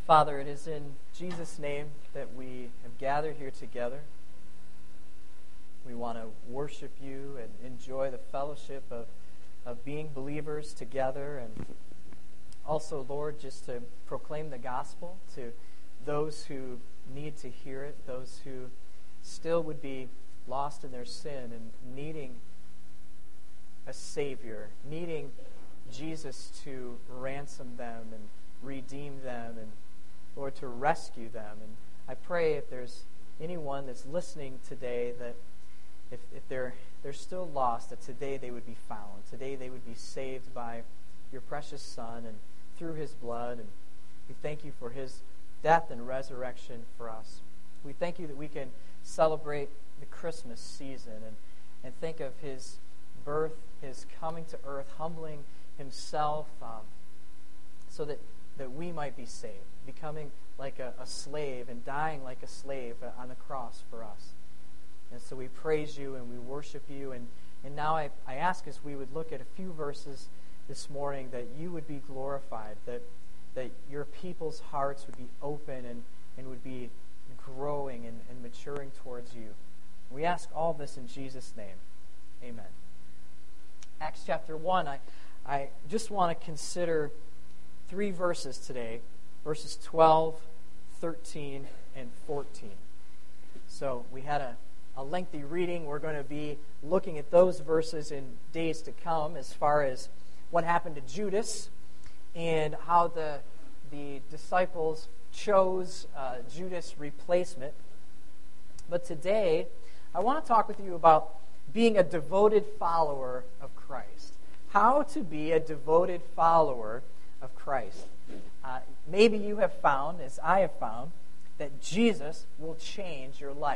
Father, it is in Jesus' name that we have gathered here together. We want to worship you and enjoy the fellowship of being believers together, and also, Lord, just to proclaim the gospel to those who need to hear it, those who still would be lost in their sin and needing a Savior, needing Jesus to ransom them and redeem them, and Lord, to rescue them. And I pray if there's anyone that's listening today that if they're still lost, that today they would be found. Today they would be saved by your precious Son and through his blood. And we thank you for his death and resurrection for us. We thank you that we can celebrate the Christmas season and think of his birth, his coming to earth, humbling himself so that we might be saved, becoming like a slave and dying like a slave on the cross for us. And so we praise you and we worship you. And now I ask as we would look at a few verses this morning that you would be glorified, that your people's hearts would be open and would be growing and maturing towards you. We ask all this in Jesus' name. Amen. Acts chapter 1, I just want to consider 3 verses today, verses 12, 13, and 14. So we had a lengthy reading. We're going to be looking at those verses in days to come as far as what happened to Judas and how the disciples chose Judas' replacement. But today, I want to talk with you about being a devoted follower of Christ. How to be a devoted follower of Christ. Maybe you have found, as I have found, that Jesus will change your life.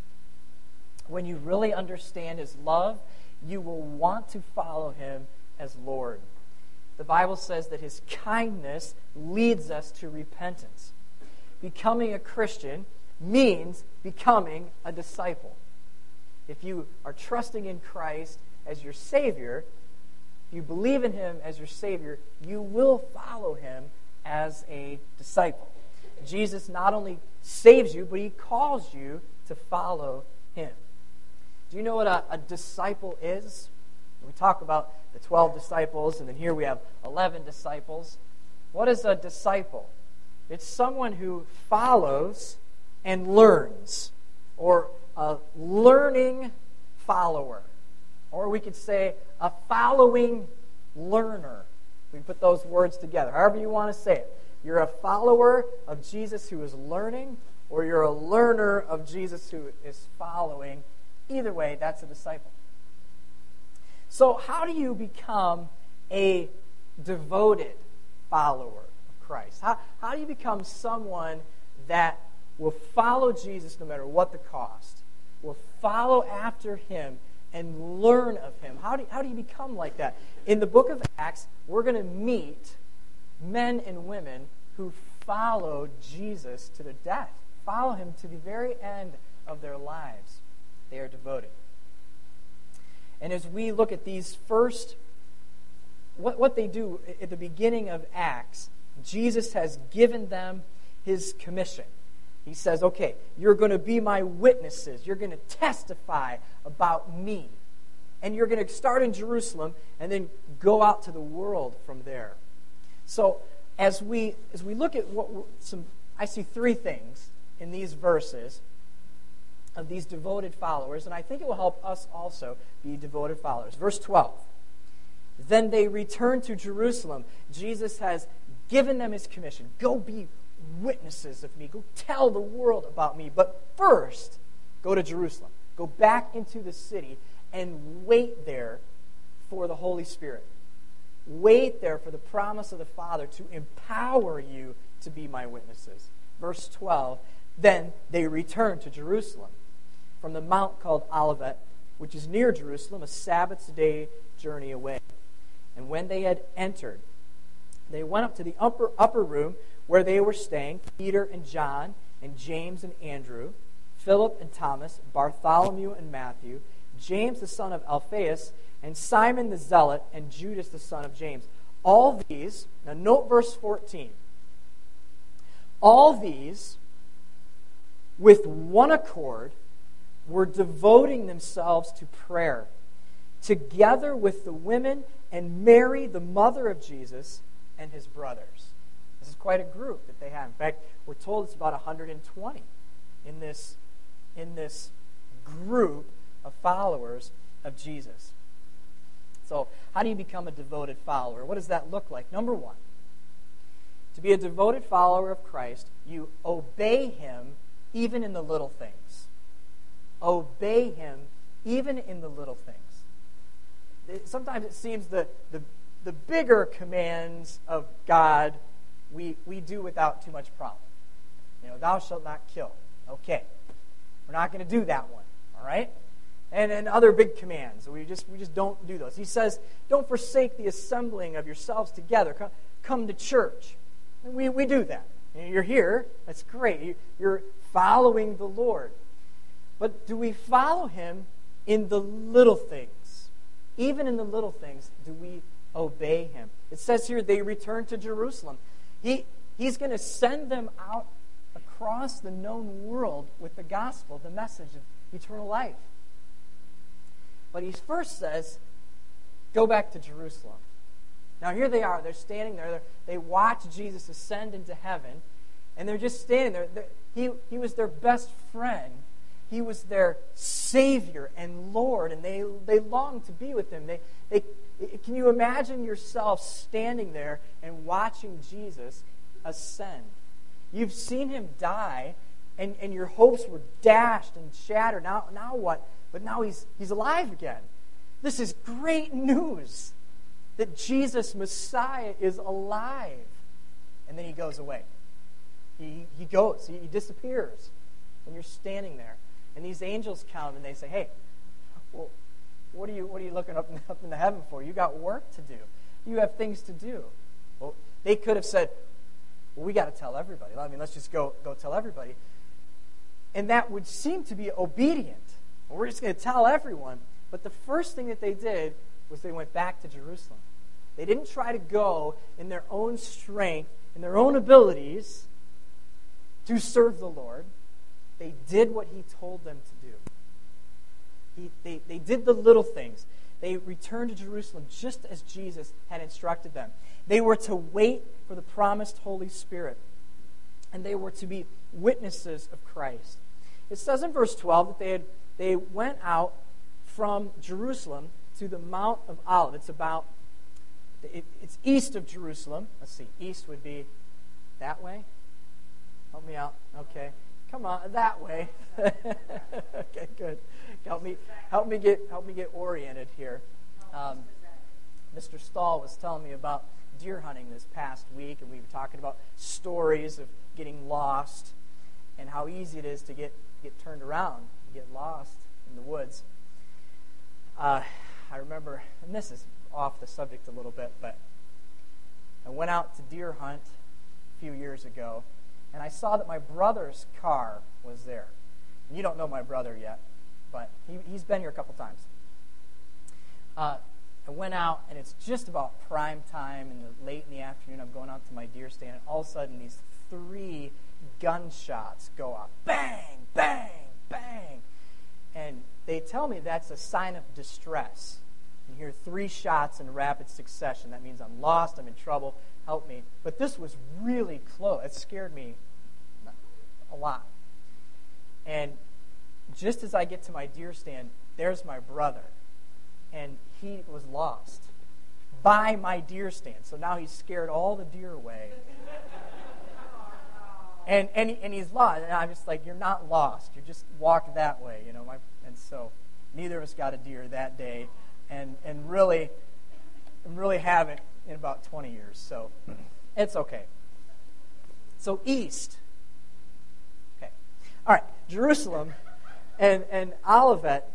When you really understand his love, you will want to follow him as Lord. The Bible says that his kindness leads us to repentance. Becoming a Christian means becoming a disciple. If you are trusting in Christ as your Savior, if you believe in him as your Savior, you will follow him as a disciple. Jesus not only saves you, but he calls you to follow him. Do you know what a disciple is? We talk about the 12 disciples, and then here we have 11 disciples. What is a disciple? It's someone who follows and learns, or a learning follower. Or we could say a following learner. We put those words together, however you want to say it. You're a follower of Jesus who is learning, or you're a learner of Jesus who is following. Either way, that's a disciple. So how do you become a devoted follower of Christ? How do you become someone that will follow Jesus no matter what the cost, will follow after him and learn of him? How do you become like that? In the book of Acts, we're going to meet men and women who followed Jesus to the death, follow him to the very end of their lives. They are devoted. And as we look at these first, what they do at the beginning of Acts, Jesus has given them his commission. He says, okay, you're going to be my witnesses. You're going to testify about me. And you're going to start in Jerusalem and then go out to the world from there. So as we look at I see 3 things in these verses of these devoted followers, and I think it will help us also be devoted followers. Verse 12. Then they returned to Jerusalem. Jesus has given them his commission. Go be witnesses of me. Go tell the world about me. But first, go to Jerusalem. Go back into the city and wait there for the Holy Spirit. Wait there for the promise of the Father to empower you to be my witnesses. Verse 12, then they returned to Jerusalem from the mount called Olivet, which is near Jerusalem, a Sabbath's day journey away. And when they had entered, they went up to the upper room where they were staying, Peter and John and James and Andrew, Philip and Thomas, Bartholomew and Matthew, James the son of Alphaeus, and Simon the Zealot, and Judas the son of James. All these, now note verse 14. All these, with one accord, were devoting themselves to prayer, together with the women and Mary, the mother of Jesus, and his brothers. This is quite a group that they have. In fact, we're told it's about 120 in this group of followers of Jesus. So, how do you become a devoted follower? What does that look like? Number one, to be a devoted follower of Christ, you obey him even in the little things. Obey him even in the little things. Sometimes it seems the bigger commands of God we do without too much problem. Thou shalt not kill. Okay. We're not going to do that one. All right? And other big commands. We just don't do those. He says, don't forsake the assembling of yourselves together. Come to church. And we do that. You're here. That's great. You're following the Lord. But do we follow him in the little things? Even in the little things, do we obey him? It says here they returned to Jerusalem. He's going to send them out across the known world with the gospel, the message of eternal life. But he first says, go back to Jerusalem. Now here they are. They're standing there. They watch Jesus ascend into heaven. And they're just standing there. He was their best friend. He was their Savior and Lord. And they longed to be with him. Can you imagine yourself standing there and watching Jesus ascend? You've seen him die, and your hopes were dashed and shattered. Now what? But now he's alive again. This is great news that Jesus, Messiah, is alive. And then he goes away. He goes. He disappears. And you're standing there. And these angels come and they say, hey, well, what are you looking up in the heaven for? You got work to do. You have things to do. Well, they could have said, well, we got to tell everybody. Let's just go tell everybody. And that would seem to be obedient. We're just going to tell everyone. But the first thing that they did was they went back to Jerusalem. They didn't try to go in their own strength, in their own abilities to serve the Lord. They did what he told them to do. They did the little things. They returned to Jerusalem just as Jesus had instructed them. They were to wait for the promised Holy Spirit. And they were to be witnesses of Christ. It says in verse 12 that they went out from Jerusalem to the Mount of Olives. It's east of Jerusalem. Let's see. East would be that way. Help me out. Okay. Come on, that way. Okay, good. Help me get oriented here. Mr. Stahl was telling me about deer hunting this past week, and we were talking about stories of getting lost and how easy it is to get turned around, get lost in the woods. I remember, and this is off the subject a little bit, but I went out to deer hunt a few years ago, and I saw that my brother's car was there. And you don't know my brother yet, but he's been here a couple times. I went out, and it's just about prime time, late in the afternoon. I'm going out to my deer stand, and all of a sudden these 3 gunshots go off. Bang, bang, bang. And they tell me that's a sign of distress. You hear 3 shots in rapid succession. That means I'm lost, I'm in trouble, help me. But this was really close. It scared me a lot. And just as I get to my deer stand, there's my brother. And he was lost by my deer stand. So now he's scared all the deer away. And he's lost. And I'm just like, you're not lost. You just walk that way, And so neither of us got a deer that day. And really haven't in about 20 years. So it's okay. So east. Okay. All right. Jerusalem and Olivet,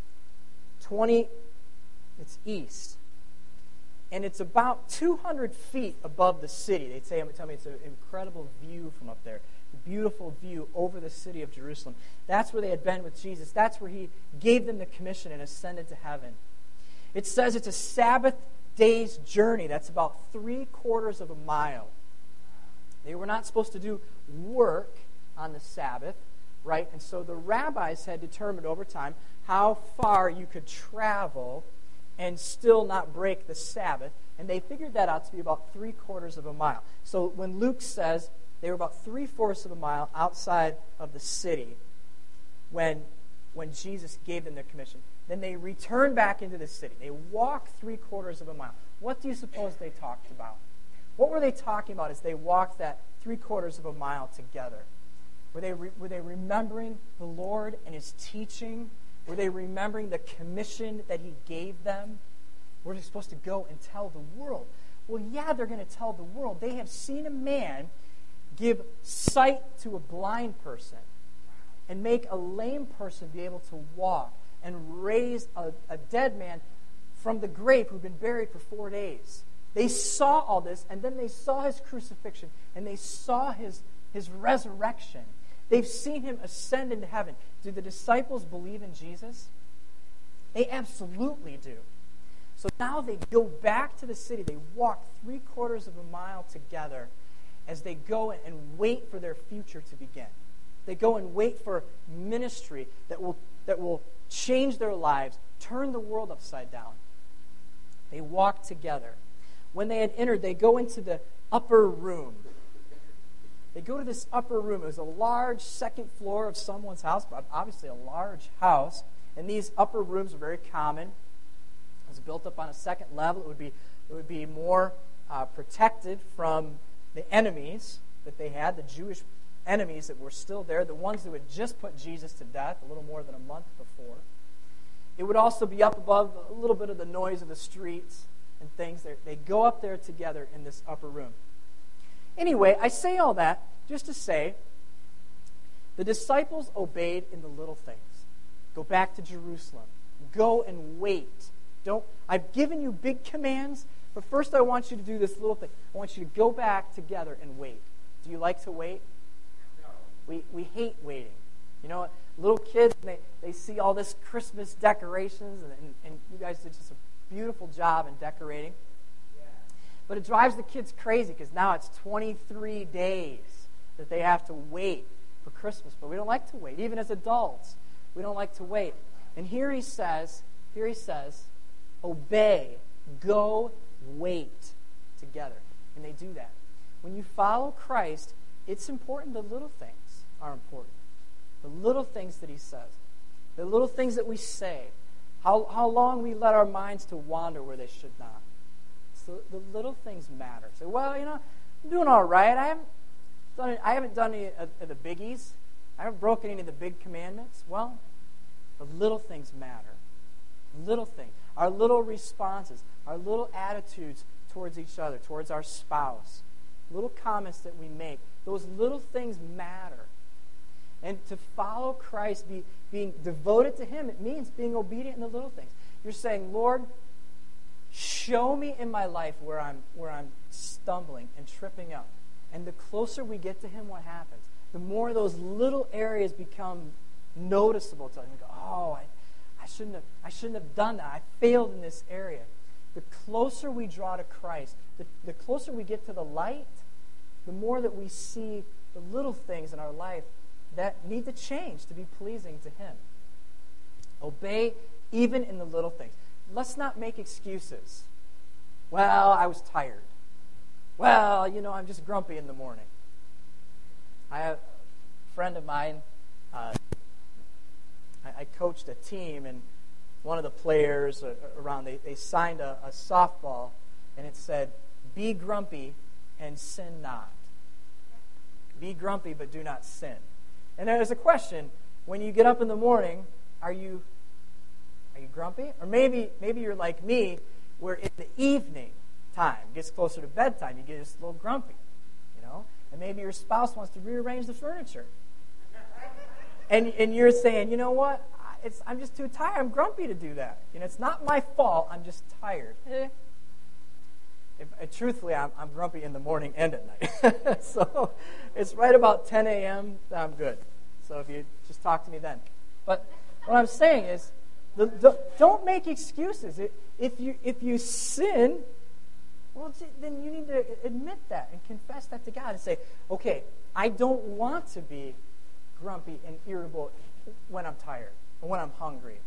it's east. And it's about 200 feet above the city. They tell me it's an incredible view from up there. A beautiful view over the city of Jerusalem. That's where they had been with Jesus. That's where he gave them the commission and ascended to heaven. It says it's a Sabbath day's journey. That's about 3/4 of a mile. They were not supposed to do work on the Sabbath, right? And so the rabbis had determined over time how far you could travel and still not break the Sabbath. And they figured that out to be about 3/4 of a mile. So when Luke says they were about 3/4 of a mile outside of the city when Jesus gave them their commission, then they returned back into the city. They walked 3/4 of a mile. What do you suppose they talked about? What were they talking about as they walked that 3/4 of a mile together? Were they remembering the Lord and His teaching? Were they remembering the commission that He gave them? Were they supposed to go and tell the world? Well, yeah, they're going to tell the world. They have seen a man give sight to a blind person and make a lame person be able to walk and raise a dead man from the grave who'd been buried for 4 days. They saw all this, and then they saw His crucifixion, and they saw His resurrection. They've seen Him ascend into heaven. Do the disciples believe in Jesus? They absolutely do. So now they go back to the city. They walk 3/4 of a mile together as they go and wait for their future to begin. They go and wait for ministry that will change their lives, turn the world upside down. They walk together. When they had entered, they go into the upper room. They go to this upper room. It was a large second floor of someone's house, but obviously a large house. And these upper rooms are very common. It was built up on a second level. It would be more protected from the enemies that they had, the Jewish enemies that were still there, the ones who had just put Jesus to death a little more than a month before. It would also be up above a little bit of the noise of the streets and things. They go up there together in this upper room. Anyway, I say all that just to say the disciples obeyed in the little things. Go back to Jerusalem. Go and wait. I've given you big commands, but first I want you to do this little thing. I want you to go back together and wait. Do you like to wait? No. We hate waiting. You know what? Little kids, they see all this Christmas decorations, and you guys did just a beautiful job in decorating. But it drives the kids crazy because now it's 23 days that they have to wait for Christmas. But we don't like to wait. Even as adults, we don't like to wait. And here he says, obey, go, wait together. And they do that. When you follow Christ, it's important the little things are important. The little things that he says. The little things that we say. How long we let our minds to wander where they should not. So the little things matter. So, well, I'm doing all right. I haven't done any of the biggies. I haven't broken any of the big commandments. Well, the little things matter. Little things. Our little responses, our little attitudes towards each other, towards our spouse, little comments that we make, those little things matter. And to follow Christ, being devoted to Him, it means being obedient in the little things. You're saying, Lord, show me in my life where I'm stumbling and tripping up. And the closer we get to Him, what happens? The more those little areas become noticeable to us. We go, oh, I shouldn't have done that. I failed in this area. The closer we draw to Christ, the closer we get to the light, the more that we see the little things in our life that need to change to be pleasing to Him. Obey even in the little things. Let's not make excuses. Well, I was tired. Well, I'm just grumpy in the morning. I have a friend of mine, I coached a team, and one of the players around, they signed a softball, and it said, be grumpy and sin not. Be grumpy, but do not sin. And there's a question, when you get up in the morning, are you grumpy? Or maybe you're like me, where in the evening time, gets closer to bedtime, you get just a little grumpy, and maybe your spouse wants to rearrange the furniture. And you're saying, you know what, I'm just too tired, I'm grumpy to do that. It's not my fault, I'm just tired. Truthfully, I'm grumpy in the morning and at night. So it's right about 10 a.m., I'm good. So if you just talk to me then. But what I'm saying is, don't make excuses. If you sin, Well, then you need to admit that and confess that to God and say, okay, I don't want to be grumpy and irritable when I'm tired or when I'm hungry.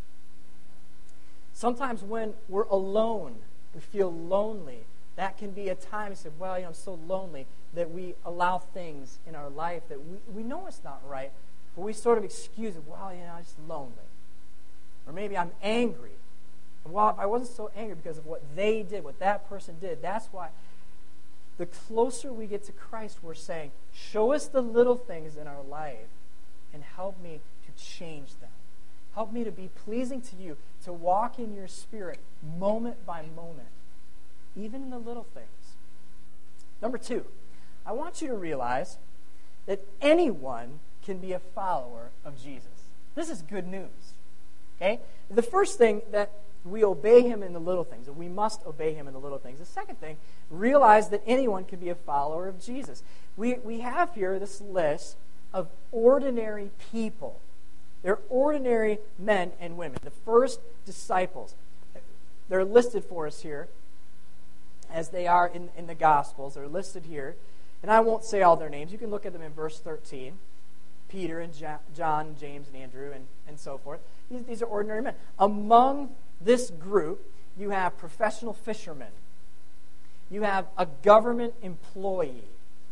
Sometimes when we're alone, we feel lonely. That can be a time to say, well, I'm so lonely, that we allow things in our life that we know it's not right, but we sort of excuse it. Well, I'm just lonely. Or maybe I'm angry. Well, if I wasn't so angry because of what they did, what that person did, that's why. The closer we get to Christ, we're saying, show us the little things in our life and help me to change them. Help me to be pleasing to you, to walk in your Spirit moment by moment, even in the little things. Number 2, I want you to realize that anyone can be a follower of Jesus. This is good news. Okay? The first thing, that we obey him in the little things, that we must obey him in the little things. The second thing, realize that anyone can be a follower of Jesus. We have here this list of ordinary people. They're ordinary men and women. The first disciples. They're listed for us here as they are in the Gospels. They're listed here. And I won't say all their names. You can look at them in verse 13. Peter and John, James and Andrew, and so forth. These are ordinary men. Among this group, you have professional fishermen. You have a government employee.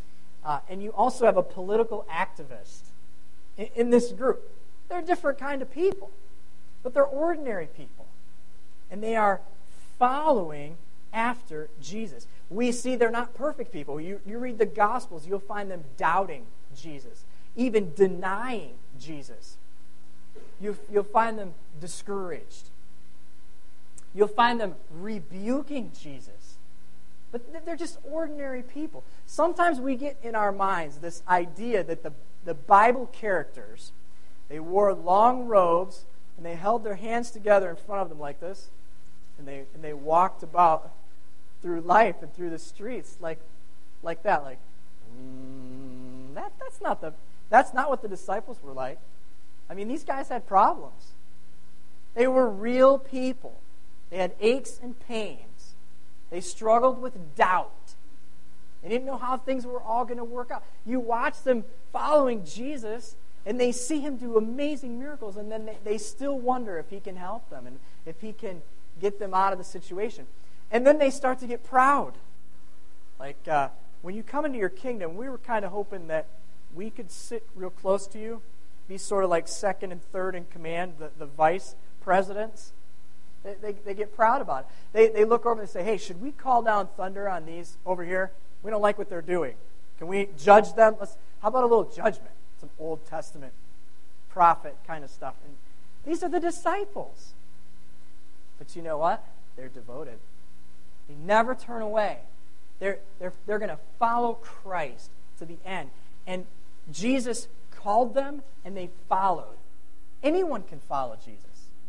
And you also have a political activist in this group. They're a different kind of people, but they're ordinary people. And they are following after Jesus. We see they're not perfect people. You read the Gospels, you'll find them doubting Jesus, even denying Jesus. You'll find them discouraged. You'll find them rebuking Jesus. But they're just ordinary people. Sometimes we get in our minds this idea that the Bible characters, they wore long robes, and they held their hands together in front of them like this, and they walked about through life and through the streets like that. Like, that's not what the disciples were like. I mean, these guys had problems. They were real people. They had aches and pains. They struggled with doubt. They didn't know how things were all going to work out. You watch them following Jesus, and they see him do amazing miracles, and then they still wonder if he can help them and if he can get them out of the situation. And then they start to get proud. Like, when you come into your kingdom, we were kind of hoping that we could sit real close to you, be sort of like second and third in command, the vice presidents. They get proud about it. They look over and say, hey, should we call down thunder on these over here? We don't like what they're doing. Can we judge them? How about a little judgment? Some Old Testament prophet kind of stuff. And these are the disciples. But you know what? They're devoted. They never turn away. They're going to follow Christ to the end. And Jesus called them, and they followed. Anyone can follow Jesus.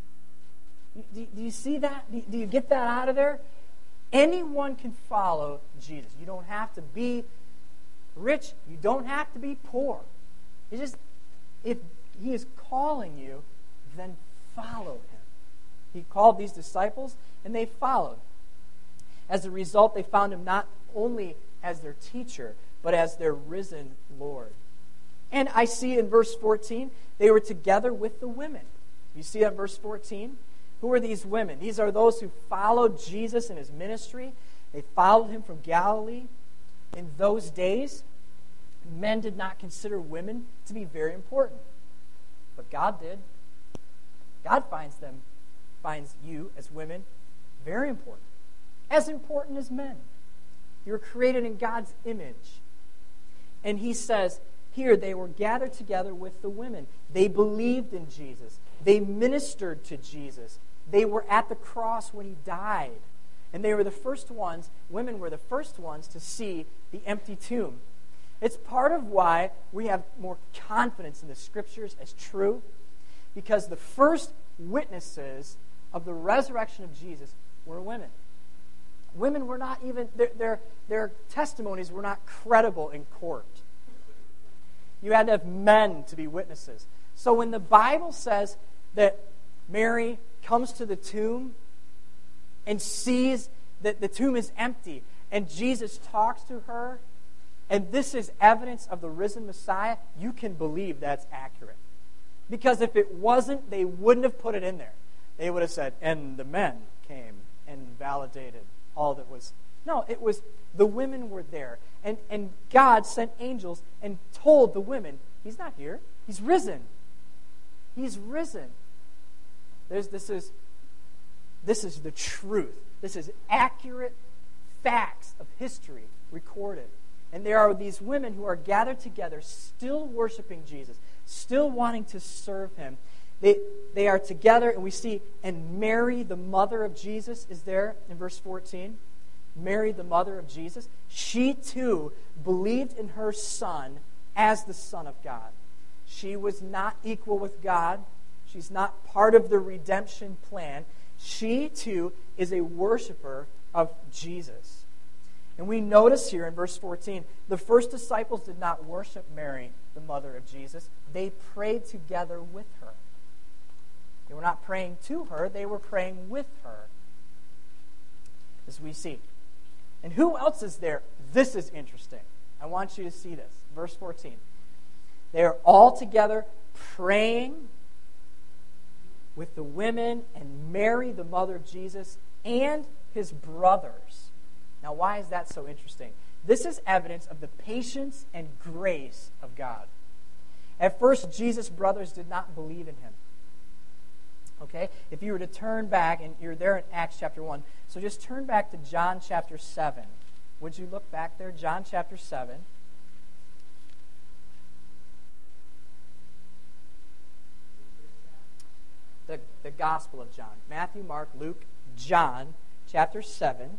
Do you see that? Do you get that out of there? Anyone can follow Jesus. You don't have to be rich. You don't have to be poor. It's just, if he is calling you, then follow him. He called these disciples, and they followed. As a result, they found him not only as their teacher, but as their risen Lord. And I see in verse 14, they were together with the women. You see that in verse 14? Who are these women? These are those who followed Jesus in his ministry. They followed him from Galilee. In those days, men did not consider women to be very important. But God did. God finds you as women very important. As important as men. You're created in God's image. And he says, here they were gathered together with the women. They believed in Jesus. They ministered to Jesus. They were at the cross when he died. And they were the first ones, women were the first ones to see the empty tomb. It's part of why we have more confidence in the Scriptures as true, because the first witnesses of the resurrection of Jesus were women. Women were not even, their testimonies were not credible in court. You had to have men to be witnesses. So when the Bible says that Mary comes to the tomb and sees the tomb is empty, and Jesus talks to her, and this is evidence of the risen Messiah, you can believe that's accurate. Because if it wasn't, they wouldn't have put it in there. They would have said, and the men came and validated all that was. No, it was the women were there. And God sent angels and told the women, he's not here. He's risen. He's risen. This is the truth. This is accurate facts of history recorded. And there are these women who are gathered together, still worshiping Jesus, still wanting to serve him. They are together, and we see, and Mary, the mother of Jesus, is there in verse 14. Mary, the mother of Jesus, she too believed in her Son as the Son of God. She was not equal with God. She's not part of the redemption plan. She too is a worshiper of Jesus. And we notice here in verse 14, the first disciples did not worship Mary, the mother of Jesus. They prayed together with her. They were not praying to her, they were praying with her, as we see. And who else is there? This is interesting. I want you to see this. Verse 14. They are all together praying with the women and Mary, the mother of Jesus, and his brothers. Now, why is that so interesting? This is evidence of the patience and grace of God. At first, Jesus' brothers did not believe in him. Okay? If you were to turn back, and you're there in Acts chapter 1, so just turn back to John chapter 7. Would you look back there? John chapter 7. The Gospel of John. Matthew, Mark, Luke, John, chapter 7.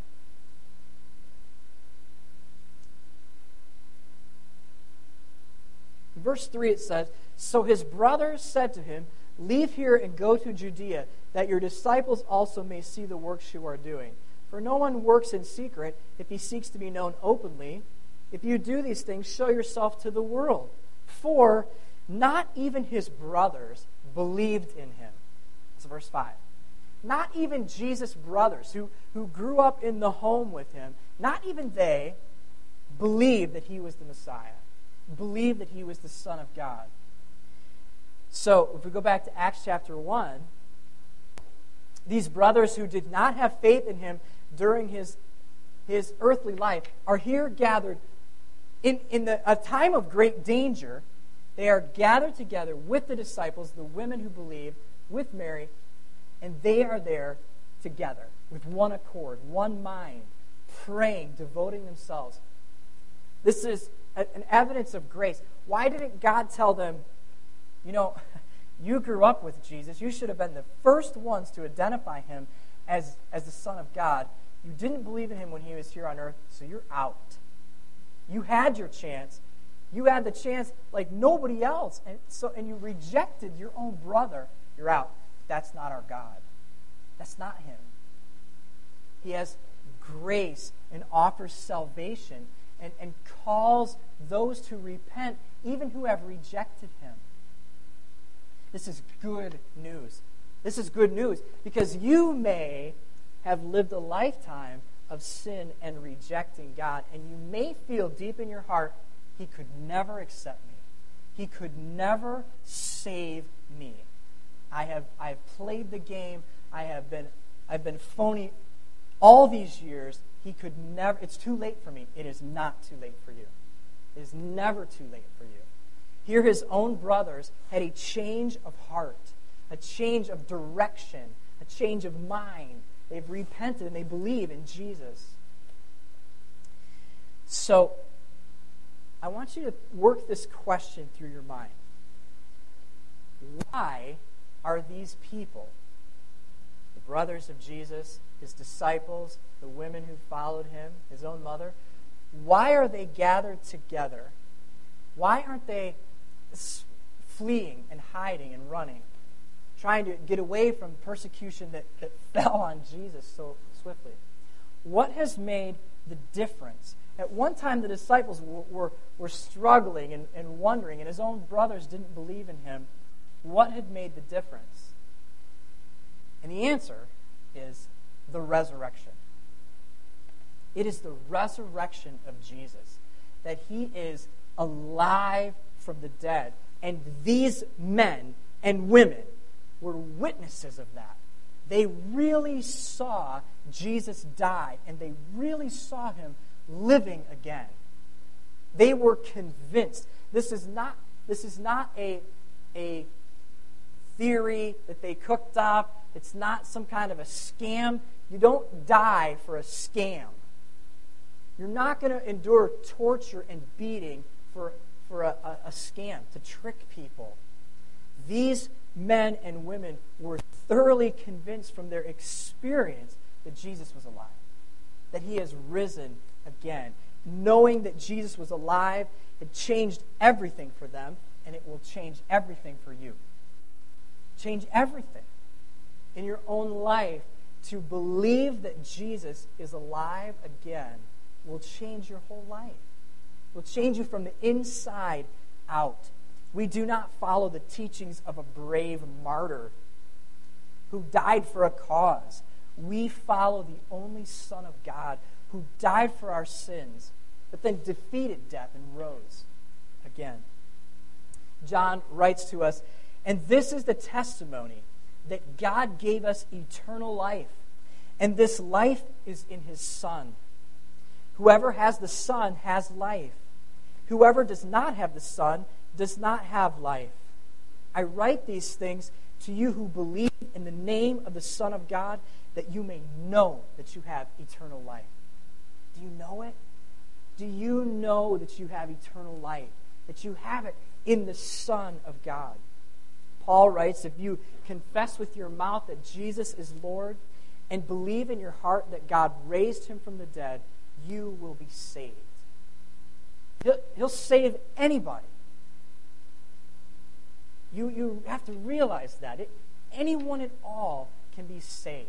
Verse 3 it says, "So his brothers said to him, 'Leave here and go to Judea, that your disciples also may see the works you are doing. For no one works in secret if he seeks to be known openly. If you do these things, show yourself to the world.' For not even his brothers believed in him." That's verse 5. Not even Jesus' brothers, who grew up in the home with him, not even they believed that he was the Messiah, believed that he was the Son of God. So, if we go back to Acts chapter 1, these brothers who did not have faith in him during his earthly life are here gathered in a time of great danger. They are gathered together with the disciples, the women who believed, with Mary, and they are there together with one accord, one mind, praying, devoting themselves. This is an evidence of grace. Why didn't God tell them, you grew up with Jesus. You should have been the first ones to identify him as the Son of God. You didn't believe in him when he was here on earth, so you're out. You had your chance. You had the chance like nobody else, and you rejected your own brother. You're out. That's not our God. That's not him. He has grace and offers salvation and calls those to repent, even who have rejected him. This is good news. This is good news because you may have lived a lifetime of sin and rejecting God, and you may feel deep in your heart, he could never accept me. He could never save me. I've played the game. I've been phony all these years. He could never. It's too late for me. It is not too late for you. It is never too late for you. Here, his own brothers had a change of heart, a change of direction, a change of mind. They've repented and they believe in Jesus. So, I want you to work this question through your mind. Why are these people, the brothers of Jesus, his disciples, the women who followed him, his own mother, why are they gathered together? Why aren't they fleeing and hiding and running, trying to get away from persecution that fell on Jesus so swiftly? What has made the difference? At one time, the disciples were struggling and wondering, and his own brothers didn't believe in him. What had made the difference? And the answer is the resurrection. It is the resurrection of Jesus, that he is alive from the dead. And these men and women were witnesses of that. They really saw Jesus die, and they really saw him living again. They were convinced. This is not a theory that they cooked up. It's not some kind of a scam. You don't die for a scam. You're not going to endure torture and beating for a scam, to trick people. These men and women were thoroughly convinced from their experience that Jesus was alive, that he has risen again. Knowing that Jesus was alive had changed everything for them, and it will change everything for you. Change everything in your own life. To believe that Jesus is alive again will change your whole life. Will change you from the inside out. We do not follow the teachings of a brave martyr who died for a cause. We follow the only Son of God who died for our sins, but then defeated death and rose again. John writes to us, and this is the testimony that God gave us eternal life, and this life is in his Son. Whoever has the Son has life. Whoever does not have the Son does not have life. I write these things to you who believe in the name of the Son of God, that you may know that you have eternal life. Do you know it? Do you know that you have eternal life? That you have it in the Son of God? Paul writes, if you confess with your mouth that Jesus is Lord and believe in your heart that God raised him from the dead, you will be saved. He'll save anybody. You have to realize that. Anyone at all can be saved.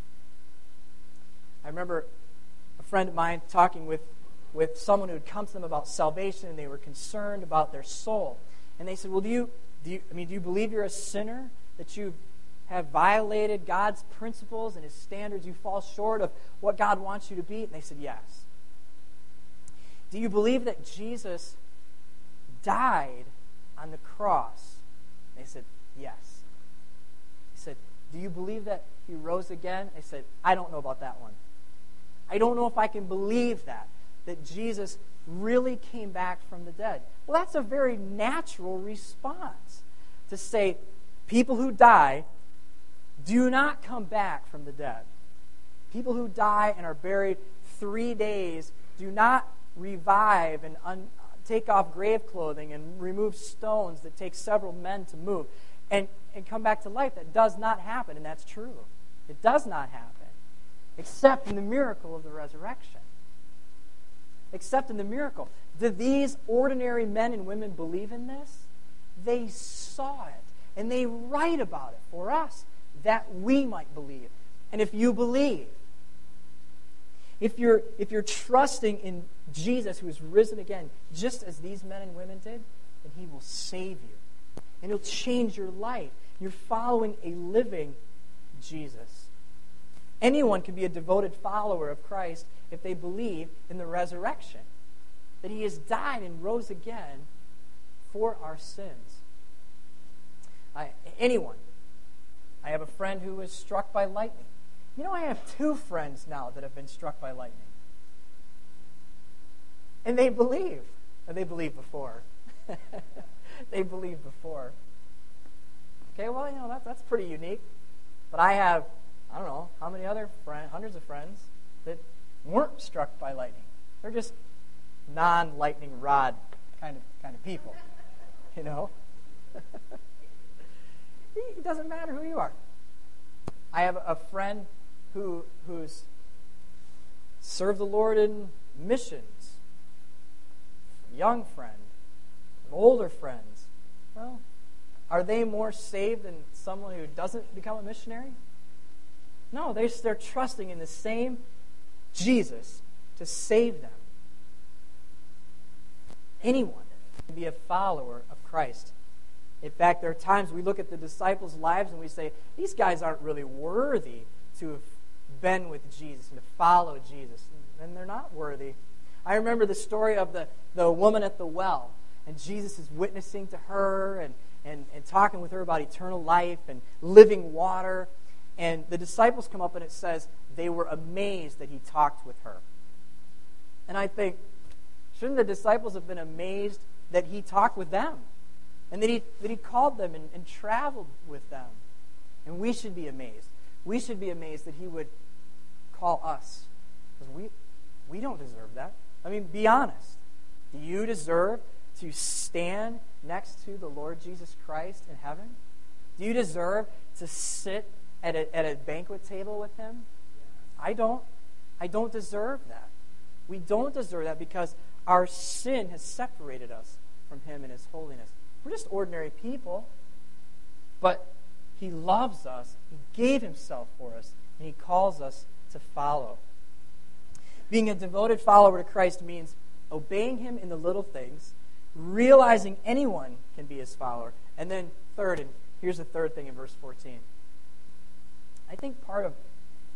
I remember a friend of mine talking with someone who had come to them about salvation, and they were concerned about their soul. And they said, well, do you believe you're a sinner? That you have violated God's principles and his standards? You fall short of what God wants you to be? And they said, yes. Do you believe that Jesus died on the cross? They said, yes. He said, do you believe that he rose again? I said, I don't know about that one. I don't know if I can believe that Jesus really came back from the dead. Well, that's a very natural response to say, people who die do not come back from the dead. People who die and are buried 3 days do not revive and take off grave clothing and remove stones that take several men to move and come back to life. That does not happen, and that's true. It does not happen, except in the miracle of the resurrection. Except in the miracle. Do these ordinary men and women believe in this? They saw it, and they write about it for us, that we might believe. And if you believe, if you're trusting in Jesus who is risen again, just as these men and women did, then he will save you. And he'll change your life. You're following a living Jesus. Anyone can be a devoted follower of Christ if they believe in the resurrection, that he has died and rose again for our sins. Anyone. I have a friend who was struck by lightning. You know, I have 2 friends now that have been struck by lightning. And they believe. Or they believed before. They believed before. Okay, well, you know, that's pretty unique. But I have, I don't know, how many other friends, hundreds of friends, that weren't struck by lightning. They're just non-lightning rod kind of people. You know? It doesn't matter who you are. I have a friend who's served the Lord in missions. A young friend, older friends. Well, are they more saved than someone who doesn't become a missionary? No, they're trusting in the same Jesus to save them. Anyone can be a follower of Christ. In fact, there are times we look at the disciples' lives and we say, these guys aren't really worthy to have been with Jesus and to follow Jesus. and they're not worthy. I remember the story of the woman at the well, and Jesus is witnessing to her and talking with her about eternal life and living water. And the disciples come up and it says they were amazed that he talked with her. And I think, shouldn't the disciples have been amazed that he talked with them? And that he called them and traveled with them? And we should be amazed. We should be amazed that he would call us. Because we don't deserve that. I mean, be honest. Do you deserve to stand next to the Lord Jesus Christ in heaven? Do you deserve to sit at a banquet table with him? I don't. I don't deserve that. We don't deserve that because our sin has separated us from him and his holiness. We're just ordinary people, but he loves us. He gave himself for us, and he calls us to follow. Being a devoted follower to Christ means obeying him in the little things, realizing anyone can be his follower, and then third, and here's the third thing in verse 14. I think part of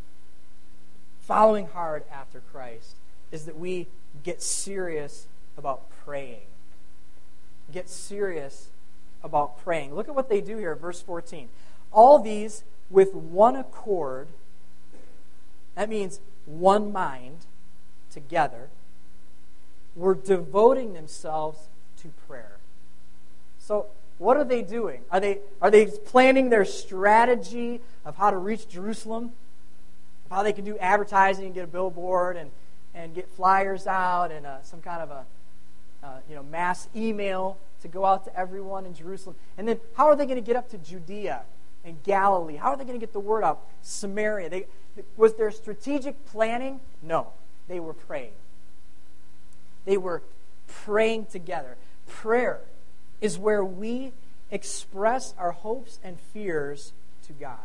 following hard after Christ is that we get serious about praying. Get serious about praying. Look at what they do here, verse 14. All these with one accord, that means one mind, together, were devoting themselves to prayer. So, what are they doing? Are they planning their strategy of how to reach Jerusalem? Of how they can do advertising and get a billboard and get flyers out and some kind of a mass email to go out to everyone in Jerusalem? And then how are they going to get up to Judea and Galilee? How are they going to get the word out? Samaria. Was there strategic planning? No. They were praying. They were praying together. Prayer is where we express our hopes and fears to God.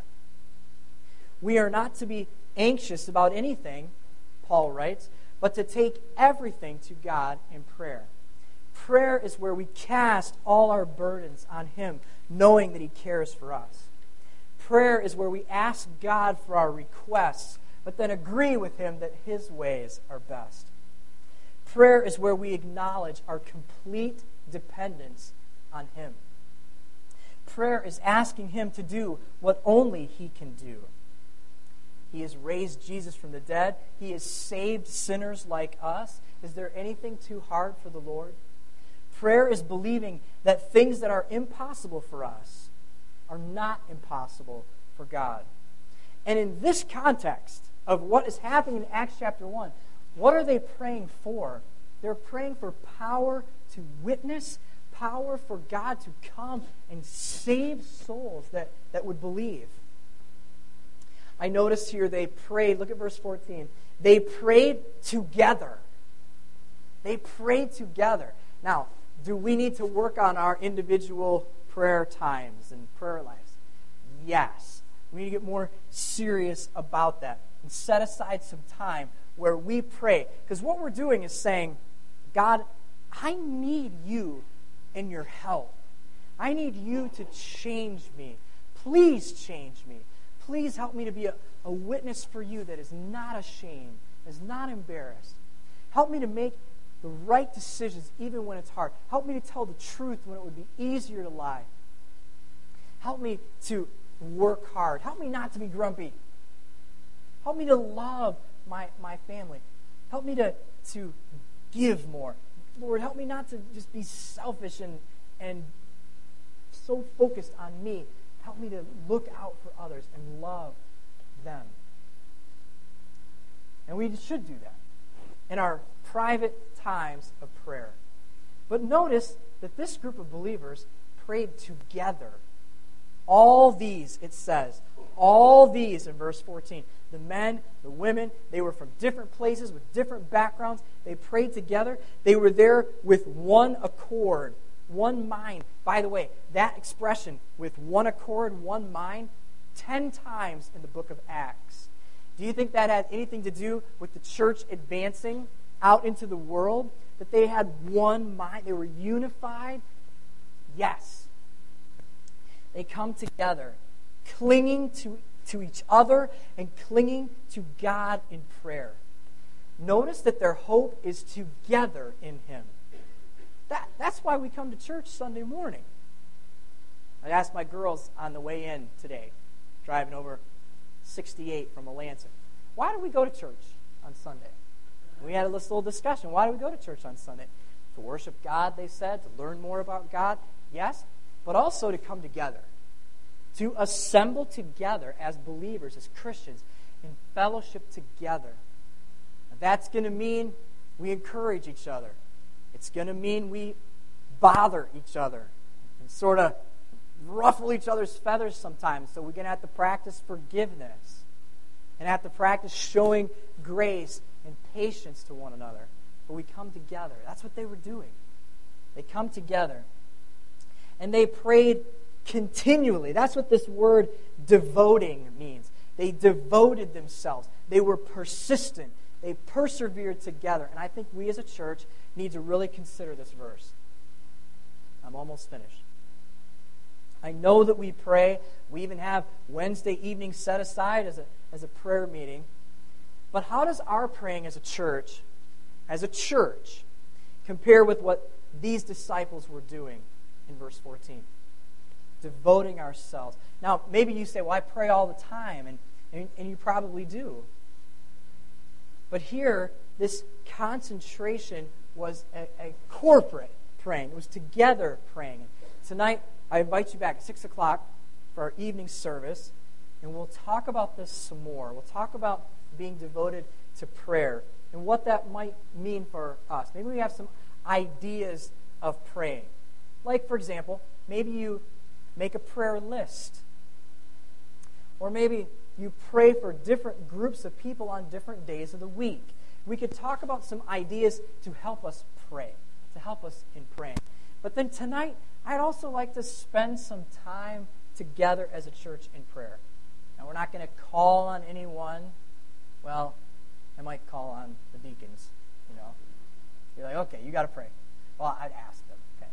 We are not to be anxious about anything, Paul writes, but to take everything to God in prayer. Prayer is where we cast all our burdens on him, knowing that he cares for us. Prayer is where we ask God for our requests, but then agree with him that his ways are best. Prayer is where we acknowledge our complete dependence on him. Prayer is asking him to do what only he can do. He has raised Jesus from the dead. He has saved sinners like us. Is there anything too hard for the Lord? Prayer is believing that things that are impossible for us are not impossible for God. And in this context of what is happening in Acts chapter 1, what are they praying for? They're praying for power to witness, power for God to come and save souls that would believe. I noticed here they prayed, look at verse 14. They prayed together. They prayed together. Now, do we need to work on our individual prayer times and prayer lives? Yes. We need to get more serious about that and set aside some time where we pray. Because what we're doing is saying, God, I need you and your help. I need you to change me. Please change me. Please help me to be a witness for you that is not ashamed, is not embarrassed. Help me to make the right decisions even when it's hard. Help me to tell the truth when it would be easier to lie. Help me to work hard. Help me not to be grumpy. Help me to love my family. Help me to give more. Lord, help me not to just be selfish and so focused on me. Help me to look out for others and love them. And we should do that in our private times of prayer. But notice that this group of believers prayed together. All these, it says, all these in verse 14, the men, the women, they were from different places with different backgrounds. They prayed together. They were there with one accord, one mind. By the way, that expression, with one accord, one mind, 10 times in the book of Acts. Do you think that had anything to do with the church advancing out into the world? That they had one mind? They were unified? Yes. They come together, clinging to each other and clinging to God in prayer. Notice that their hope is together in Him. That's why we come to church Sunday morning. I asked my girls on the way in today, driving over 68 from Melanson, why do we go to church on Sunday? We had this little discussion. Why do we go to church on Sunday? To worship God, they said, to learn more about God, yes, but also to come together, to assemble together as believers, as Christians, in fellowship together. And that's going to mean we encourage each other. It's going to mean we bother each other and sort of ruffle each other's feathers sometimes. So we're going to have to practice forgiveness and have to practice showing grace and patience to one another. But we come together. That's what they were doing. They come together. And they prayed continually. That's what this word devoting means. They devoted themselves. They were persistent. They persevered together. And I think we as a church need to really consider this verse. I'm almost finished. I know that we pray. We even have Wednesday evening set aside as a prayer meeting. But how does our praying as a church, compare with what these disciples were doing in verse 14? Devoting ourselves. Now, maybe you say, well, I pray all the time, and you probably do. But here, this concentration was a corporate praying. It was together praying. Tonight, I invite you back at 6 o'clock for our evening service, and we'll talk about this some more. We'll talk about being devoted to prayer and what that might mean for us. Maybe we have some ideas of praying. Like, for example, maybe you make a prayer list. Or maybe you pray for different groups of people on different days of the week. We could talk about some ideas to help us pray, to help us in praying. But then tonight, I'd also like to spend some time together as a church in prayer. Now, we're not going to call on anyone. Well, I might call on the deacons, you know. You're like, okay, you got to pray. Well, I'd ask them, okay.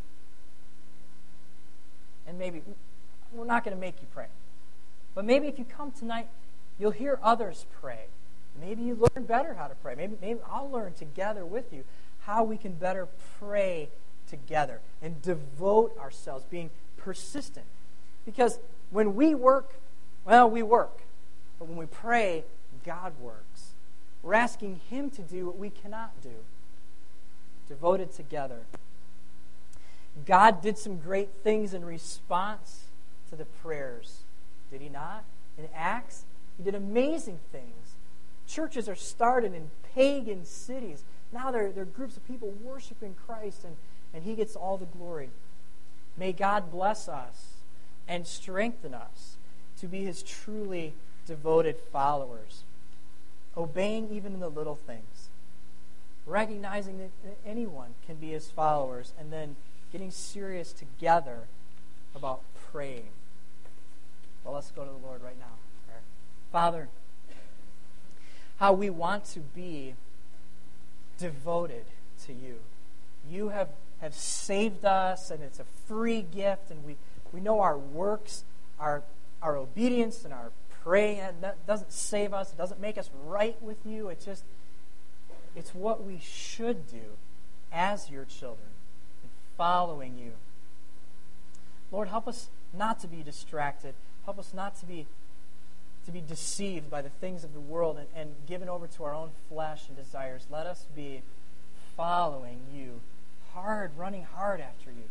And maybe, we're not going to make you pray. But maybe if you come tonight, you'll hear others pray. Maybe you learn better how to pray. Maybe I'll learn together with you how we can better pray together and devote ourselves, being persistent. Because when we work, well, we work. But when we pray, God works. We're asking Him to do what we cannot do. Devoted together. God did some great things in response to the prayers. Did He not? In Acts, He did amazing things. Churches are started in pagan cities. Now they're groups of people worshiping Christ, and He gets all the glory. May God bless us and strengthen us to be His truly devoted followers, obeying even in the little things, recognizing that anyone can be His followers, and then getting serious together about praying. Well, let's go to the Lord right now. Father, how we want to be devoted to You. You have saved us, and it's a free gift, and we know our works, our obedience, and our praying, that doesn't save us. It doesn't make us right with You. It's what we should do as Your children, in following You. Lord, help us not to be distracted. Help us not to be deceived by the things of the world and given over to our own flesh and desires. Let us be following You, running hard after You.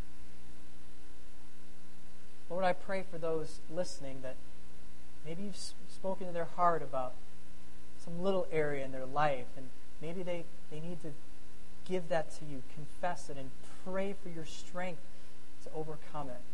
Lord, I pray for those listening that maybe You've spoken to their heart about some little area in their life, and maybe they need to give that to You, confess it, and pray for Your strength to overcome it.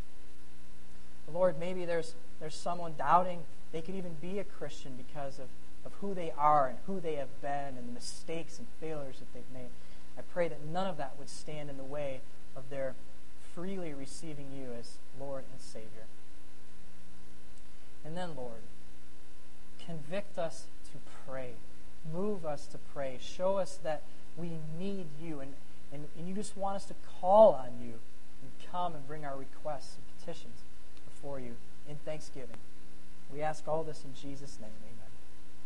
Lord, maybe there's someone doubting they could even be a Christian because of who they are and who they have been and the mistakes and failures that they've made. I pray that none of that would stand in the way of their freely receiving You as Lord and Savior. And then, Lord, convict us to pray. Move us to pray. Show us that we need You, and You just want us to call on You and come and bring our requests and petitions before You in thanksgiving. We ask all this in Jesus' name. Amen.